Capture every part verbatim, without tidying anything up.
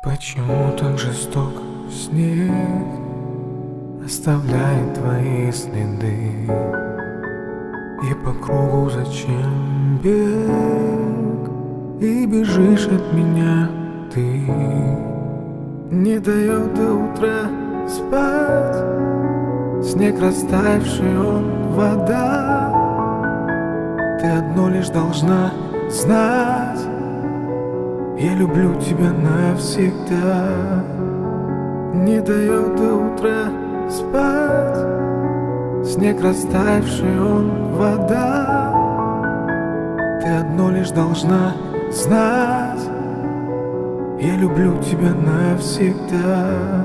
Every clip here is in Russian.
Почему так жесток снег оставляет твои следы? И по кругу зачем бег? И бежишь от меня ты. Не дает до утра спать снег, растаявший он, вода. Ты одно лишь должна знать: я люблю тебя навсегда. Не дает до утра спать снег, растаявший он, вода. Ты одно лишь должна знать: я люблю тебя навсегда.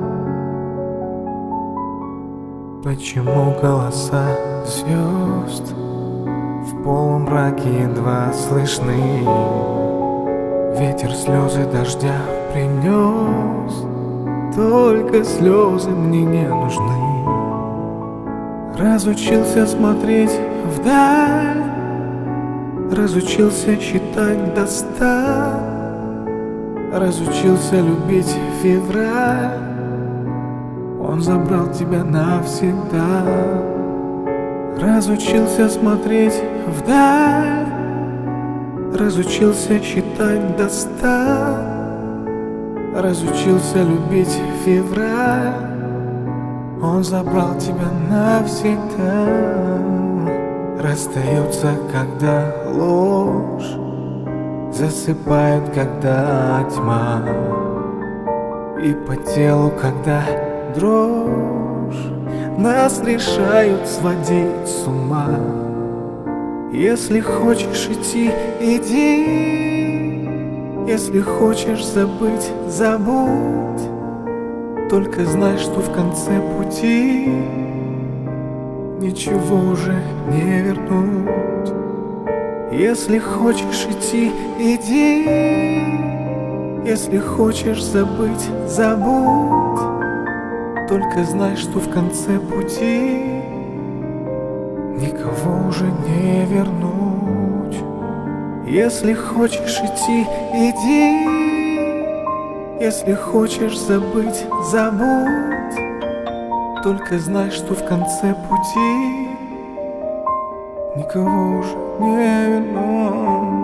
Почему голоса звезд в полумраке едва слышны? Ветер слезы дождя принес, только слезы мне не нужны. Разучился смотреть вдаль, разучился считать до ста, разучился любить февраль. Он забрал тебя навсегда. Разучился смотреть вдаль, разучился считать до ста, разучился любить февраль. Он забрал тебя навсегда. Расстаются, когда ложь засыпает, когда тьма, и по телу, когда дрожь, нас решают сводить с ума. Если хочешь идти, иди. Если хочешь забыть, забудь. Только знай, что в конце пути ничего уже не вернуть. Если хочешь идти, иди. Если хочешь забыть, забудь. Только знай, что в конце пути никого уже не вернуть. Если хочешь идти, иди. Если хочешь забыть, забудь. Только знай, что в конце пути никого уже не вернуть.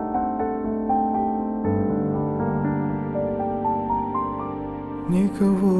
Никого